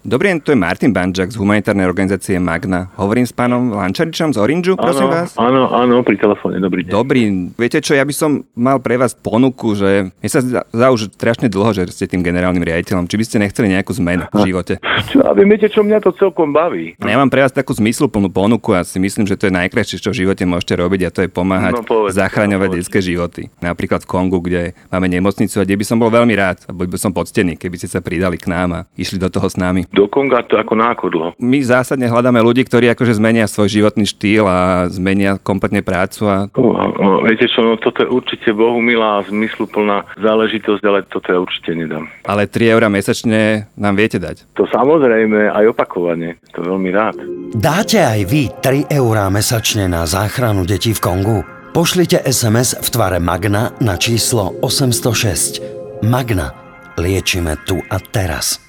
Dobrý deň, to je Martin Banžák z humanitárnej organizácie Magna. Hovorím s pánom Lančaričom z Orangeu, prosím vás? Áno, pri telefóne, dobrý deň. Dobrý, viete čo, ja by som mal pre vás ponuku, že mne sa zdá už strašne dlho, že ste tým generálnym riaditeľom. Či by ste nechceli nejakú zmenu v živote? Čo, a vy viete, čo mňa to celkom baví? Ja mám pre vás takú zmysluplnú ponuku a si myslím, že to je najkrajšie, čo v živote môžete robiť, a to je pomáhať zachraňovať detské životy. Napríklad v Kongu, kde máme nemocnicu, a kde by som bol veľmi rád, a bol by som poctený, keby ste sa pridali k nám a išli do toho s nami. Do Konga to ako nákodlo. My zásadne hľadáme ľudí, ktorí akože zmenia svoj životný štýl a zmenia kompletne prácu a... Viete čo, no toto je určite bohumilá a zmysluplná záležitosť, ale toto ja určite nedám. Ale 3 € mesačne nám viete dať. To samozrejme aj opakovane, to veľmi rád. Dáte aj vy 3 € mesačne na záchranu detí v Kongu? Pošlite SMS v tvare Magna na číslo 806. Magna. Liečime tu a teraz.